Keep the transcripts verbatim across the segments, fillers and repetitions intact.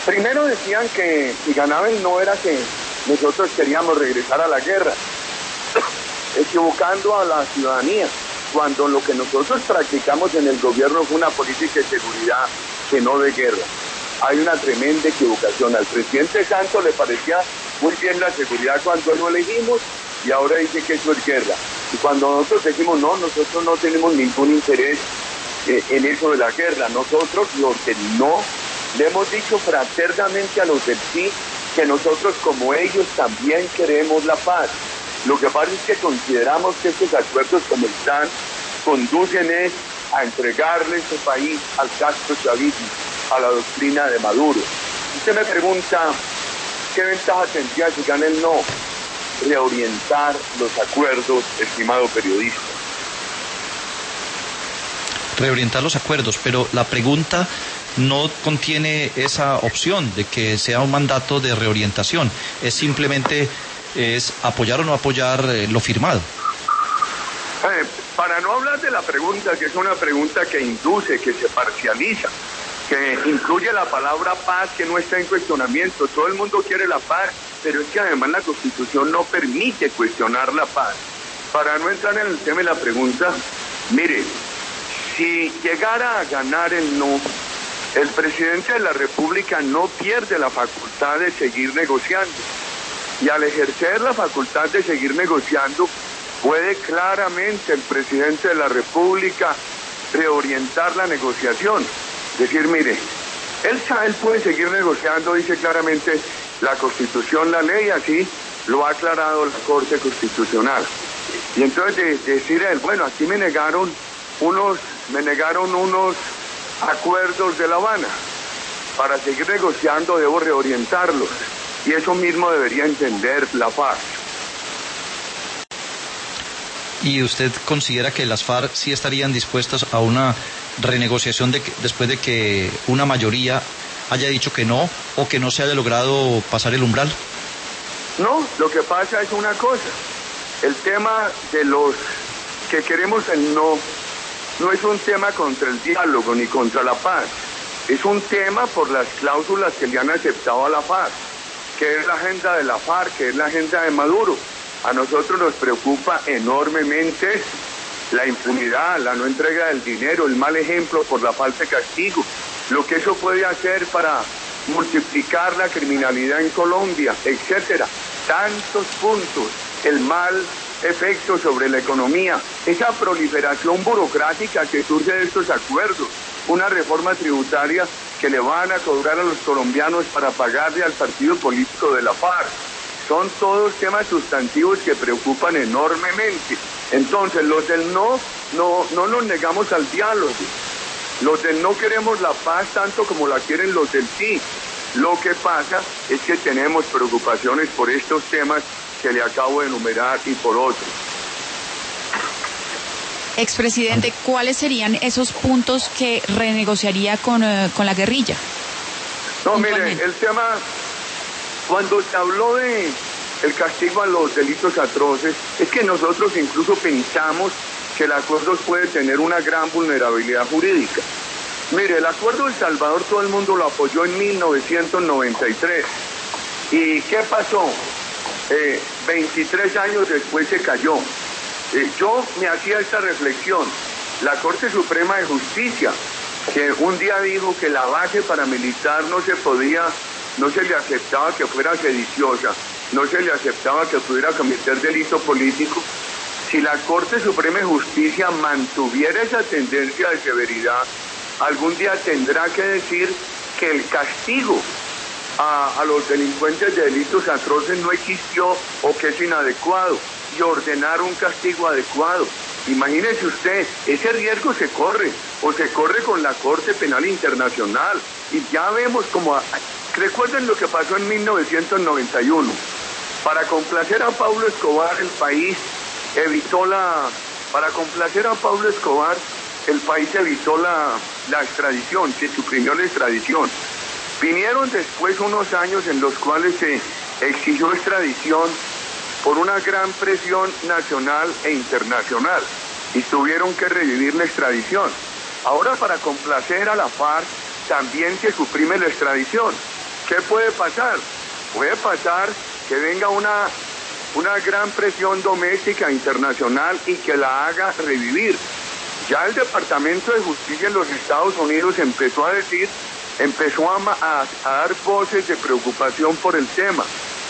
Primero decían que si ganaba el no era que nosotros queríamos regresar a la guerra, equivocando a la ciudadanía, cuando lo que nosotros practicamos en el gobierno fue una política de seguridad que no de guerra. Hay una tremenda equivocación. Al presidente Santos le parecía muy bien la seguridad cuando lo elegimos y ahora dice que eso es guerra. Y cuando nosotros decimos no, nosotros no tenemos ningún interés eh, en eso de la guerra. Nosotros los del no le hemos dicho fraternamente a los del sí que nosotros como ellos también queremos la paz. Lo que pasa es que consideramos que estos acuerdos como están conducen es a entregarle este país al Castro chavismo, a la doctrina de Maduro. Usted me pregunta qué ventaja tendría si gana el no. Reorientar los acuerdos, estimado periodista. Reorientar los acuerdos, pero la pregunta no contiene esa opción de que sea un mandato de reorientación. Es simplemente es apoyar o no apoyar eh, lo firmado. Eh, para no hablar de la pregunta, que es una pregunta que induce, que se parcializa, que incluye la palabra paz, que no está en cuestionamiento. Todo el mundo quiere la paz, pero es que además la Constitución no permite cuestionar la paz. Para no entrar en el tema de la pregunta, mire, si llegara a ganar el no, el presidente de la República no pierde la facultad de seguir negociando. Y al ejercer la facultad de seguir negociando, puede claramente el presidente de la República reorientar la negociación. Decir, mire, él, él puede seguir negociando, dice claramente la Constitución, la ley, así lo ha aclarado la Corte Constitucional. Y entonces de, decir a él, bueno, aquí me negaron unos, me negaron unos acuerdos de La Habana. Para seguir negociando debo reorientarlos. Y eso mismo debería entender la FARC. ¿Y usted considera que las FARC sí estarían dispuestas a una renegociación de que, después de que una mayoría haya dicho que no o que no se haya logrado pasar el umbral? No, lo que pasa es una cosa. El tema de los que queremos el no, no es un tema contra el diálogo ni contra la paz. Es un tema por las cláusulas que le han aceptado a la FARC, que es la agenda de la FARC, que es la agenda de Maduro. A nosotros nos preocupa enormemente la impunidad, la no entrega del dinero, el mal ejemplo por la falta de castigo, lo que eso puede hacer para multiplicar la criminalidad en Colombia, etcétera. Tantos puntos, el mal efecto sobre la economía, esa proliferación burocrática que surge de estos acuerdos, una reforma tributaria que le van a cobrar a los colombianos para pagarle al partido político de la FARC. Son todos temas sustantivos que preocupan enormemente. Entonces, los del no, no, no nos negamos al diálogo. Los del no queremos la paz tanto como la quieren los del sí. Lo que pasa es que tenemos preocupaciones por estos temas que le acabo de enumerar y por otros. Expresidente, ¿cuáles serían esos puntos que renegociaría con, uh, con la guerrilla? No, mire, el tema, cuando se habló de el castigo a los delitos atroces, es que nosotros incluso pensamos que el acuerdo puede tener una gran vulnerabilidad jurídica. Mire, el acuerdo de El Salvador todo el mundo lo apoyó en mil novecientos noventa y tres. ¿Y qué pasó? Eh, veintitrés años después se cayó. Eh, yo me hacía esta reflexión. La Corte Suprema de Justicia, que un día dijo que la base paramilitar no se podía, no se le aceptaba que fuera sediciosa, no se le aceptaba que pudiera cometer delito político. Si la Corte Suprema de Justicia mantuviera esa tendencia de severidad, algún día tendrá que decir que el castigo a, a los delincuentes de delitos atroces no existió o que es inadecuado, y ordenar un castigo adecuado. Imagínese usted, ese riesgo se corre, o se corre con la Corte Penal Internacional, y ya vemos como... Recuerden lo que pasó en mil novecientos noventa y uno. Para complacer a Pablo Escobar, el país evitó la... Para complacer a Pablo Escobar, el país evitó la, la extradición, se suprimió la extradición. Vinieron después unos años en los cuales se exigió extradición por una gran presión nacional e internacional, y tuvieron que revivir la extradición. Ahora, para complacer a la FARC, también se suprime la extradición. ¿Qué puede pasar? Puede pasar que venga una, una gran presión doméstica internacional y que la haga revivir. Ya el Departamento de Justicia en los Estados Unidos empezó a decir, empezó a, a, a dar voces de preocupación por el tema.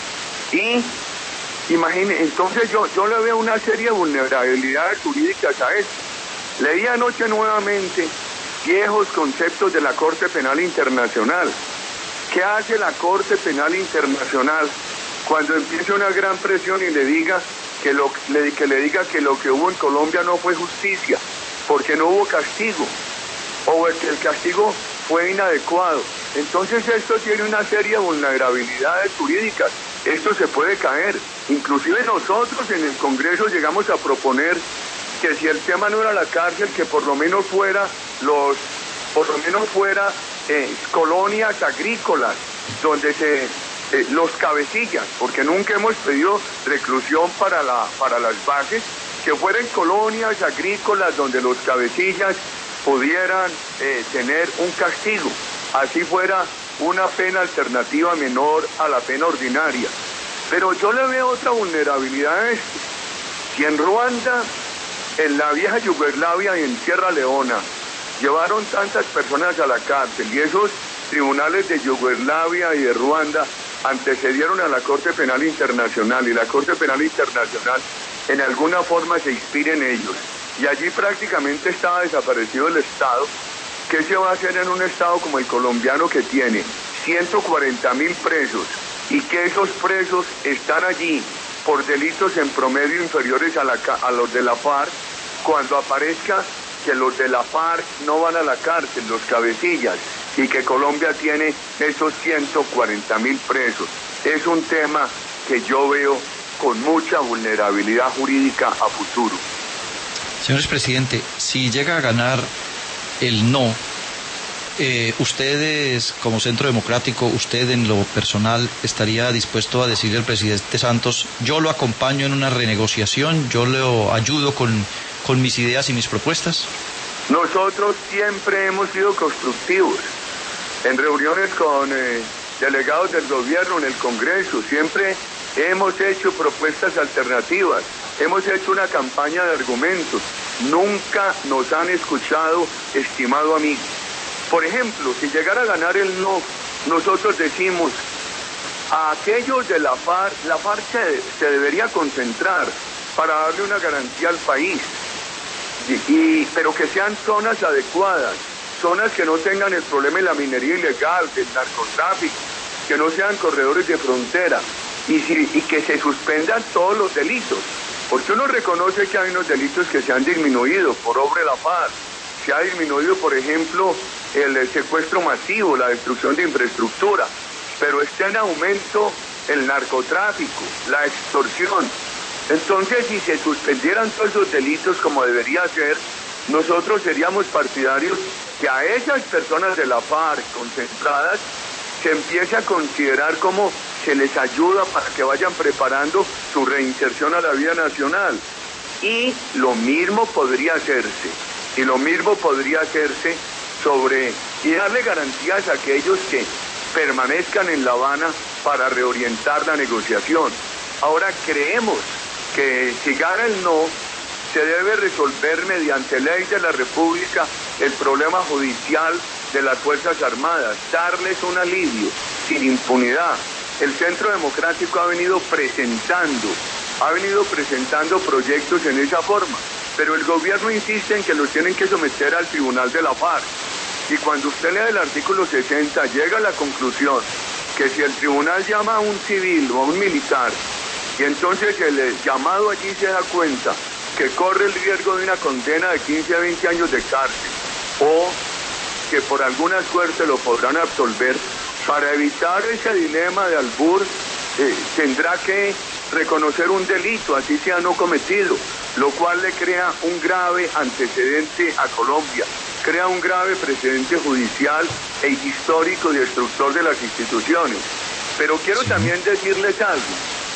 Y imagine, entonces yo, yo le veo una serie de vulnerabilidades jurídicas a esto. Leí anoche nuevamente viejos conceptos de la Corte Penal Internacional. ¿Qué hace la Corte Penal Internacional cuando empieza una gran presión y le diga que, lo, le, que le diga que lo que hubo en Colombia no fue justicia, porque no hubo castigo, o que el castigo fue inadecuado? Entonces esto tiene una serie de vulnerabilidades jurídicas. Esto se puede caer. Inclusive nosotros en el Congreso llegamos a proponer que si el tema no era la cárcel, que por lo menos fuera los, por lo menos fuera eh, colonias agrícolas, donde se eh, los cabecillas, porque nunca hemos pedido reclusión para la, para las bases, que fueran colonias agrícolas donde los cabecillas pudieran eh, tener un castigo, así fuera una pena alternativa menor a la pena ordinaria. Pero yo le veo otra vulnerabilidad a esto. Si en Ruanda, en la vieja Yugoslavia y en Sierra Leona llevaron tantas personas a la cárcel y esos tribunales de Yugoslavia y de Ruanda antecedieron a la Corte Penal Internacional y la Corte Penal Internacional en alguna forma se inspira en ellos y allí prácticamente estaba desaparecido el Estado, ¿qué se va a hacer en un Estado como el colombiano que tiene ciento cuarenta mil presos y que esos presos están allí por delitos en promedio inferiores a, la, a los de la FARC, cuando aparezca que los de la FARC no van a la cárcel, los cabecillas, y que Colombia tiene esos ciento cuarenta mil presos? Es un tema que yo veo con mucha vulnerabilidad jurídica a futuro. Señor presidente, si llega a ganar el no, Eh, ustedes, como Centro Democrático, usted en lo personal estaría dispuesto a decirle al presidente Santos, yo lo acompaño en una renegociación, yo lo ayudo con, con mis ideas y mis propuestas? Nosotros siempre hemos sido constructivos en reuniones con eh, delegados del gobierno en el Congreso, siempre hemos hecho propuestas alternativas, hemos hecho una campaña de argumentos, nunca nos han escuchado, estimado amigo. Por ejemplo, si llegara a ganar el no, nosotros decimos a aquellos de la FARC, la FARC se, se debería concentrar para darle una garantía al país, y, y, pero que sean zonas adecuadas, zonas que no tengan el problema de la minería ilegal, del narcotráfico, que no sean corredores de frontera, y, si, y que se suspendan todos los delitos, porque uno reconoce que hay unos delitos que se han disminuido por obra de la FARC. Se ha disminuido, por ejemplo, el secuestro masivo, la destrucción de infraestructura, pero está en aumento el narcotráfico, la extorsión. Entonces, si se suspendieran todos esos delitos como debería ser, nosotros seríamos partidarios que a esas personas de la FARC concentradas se empiece a considerar como se les ayuda para que vayan preparando su reinserción a la vida nacional. Y lo mismo podría hacerse. Y lo mismo podría hacerse sobre y darle garantías a aquellos que permanezcan en La Habana para reorientar la negociación. Ahora creemos que si gana el no, se debe resolver mediante ley de la República el problema judicial de las Fuerzas Armadas, darles un alivio sin impunidad. El Centro Democrático ha venido presentando, ha venido presentando proyectos en esa forma. Pero el gobierno insiste en que los tienen que someter al tribunal de la FARC. Y cuando usted lee el artículo sesenta, llega a la conclusión que si el tribunal llama a un civil o a un militar, y entonces el llamado allí se da cuenta que corre el riesgo de una condena de quince a veinte años de cárcel, o que por alguna suerte lo podrán absolver, para evitar ese dilema de albur, eh, tendrá que reconocer un delito, así sea no cometido, lo cual le crea un grave antecedente a Colombia, crea un grave precedente judicial e histórico y destructor de las instituciones. Pero quiero sí. también decirles algo,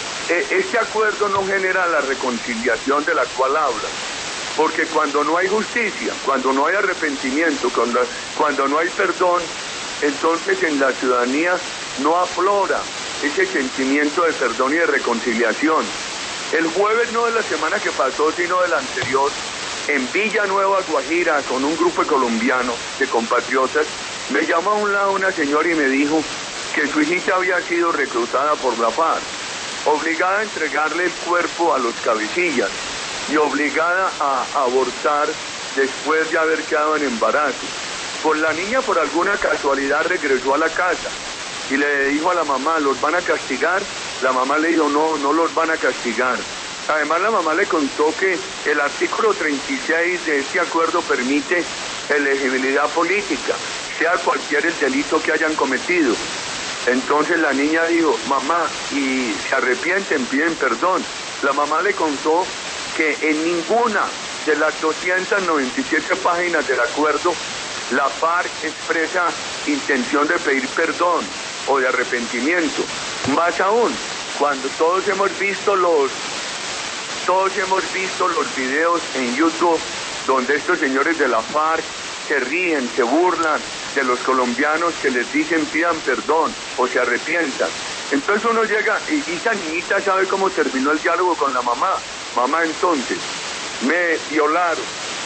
este acuerdo no genera la reconciliación de la cual habla, porque cuando no hay justicia, cuando no hay arrepentimiento, cuando, cuando no hay perdón, entonces en la ciudadanía no aflora ese sentimiento de perdón y de reconciliación. El jueves, no de la semana que pasó, sino del anterior, en Villanueva, Guajira, con un grupo de colombianos, de compatriotas, me llamó a un lado una señora y me dijo que su hijita había sido reclutada por la FARC, obligada a entregarle el cuerpo a los cabecillas y obligada a abortar después de haber quedado en embarazo. Pues la niña, por alguna casualidad, regresó a la casa y le dijo a la mamá, ¿los van a castigar? La mamá le dijo, no, no los van a castigar. Además, la mamá le contó que el artículo treinta y seis de este acuerdo permite elegibilidad política, sea cualquier el delito que hayan cometido. Entonces la niña dijo, mamá, y se arrepienten, piden perdón. La mamá le contó que en ninguna de las doscientas noventa y siete páginas del acuerdo la FARC expresa intención de pedir perdón o de arrepentimiento. Más aún, cuando todos hemos visto los todos hemos visto los videos en YouTube donde estos señores de la FARC se ríen, se burlan de los colombianos que les dicen pidan perdón o se arrepientan. Entonces uno llega y esa niñita sabe cómo terminó el diálogo con la mamá. Mamá, entonces, me violaron,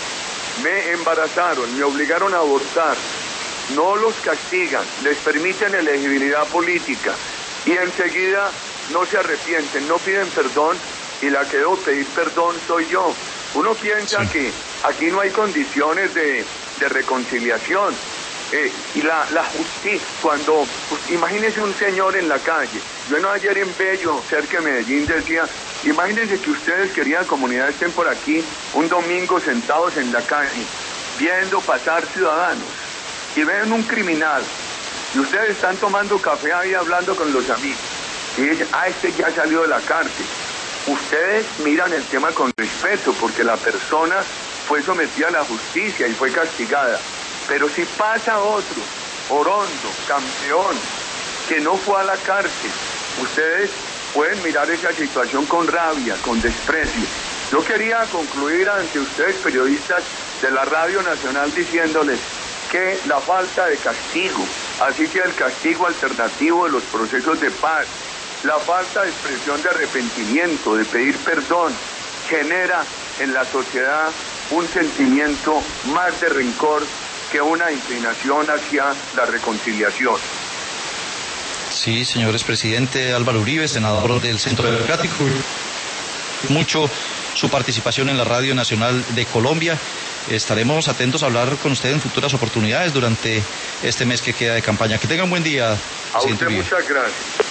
me embarazaron, me obligaron a abortar, no los castigan, les permiten elegibilidad política y enseguida no se arrepienten, no piden perdón y la que debo pedir perdón soy yo. Uno piensa sí. que aquí no hay condiciones de, de reconciliación. Eh, y la, la justicia, cuando, pues, imagínese un señor en la calle. Bueno, ayer en Bello, cerca de Medellín, decía, imagínense que ustedes, querida comunidad, estén por aquí un domingo sentados en la calle, viendo pasar ciudadanos, y ven un criminal, y ustedes están tomando café ahí hablando con los amigos, y dicen, ah, este ya salió de la cárcel. Ustedes miran el tema con respeto, porque la persona fue sometida a la justicia y fue castigada. Pero si pasa otro, Orondo, campeón, que no fue a la cárcel, ustedes pueden mirar esa situación con rabia, con desprecio. Yo quería concluir ante ustedes, periodistas de la Radio Nacional, diciéndoles que la falta de castigo, así que el castigo alternativo de los procesos de paz, la falta de expresión de arrepentimiento, de pedir perdón, genera en la sociedad un sentimiento más de rencor que una inclinación hacia la reconciliación. Sí, señores presidente Álvaro Uribe, senador del Centro Democrático, mucho su participación en la Radio Nacional de Colombia. Estaremos atentos a hablar con usted en futuras oportunidades durante este mes que queda de campaña. Que tenga un buen día, a usted, muchas gracias.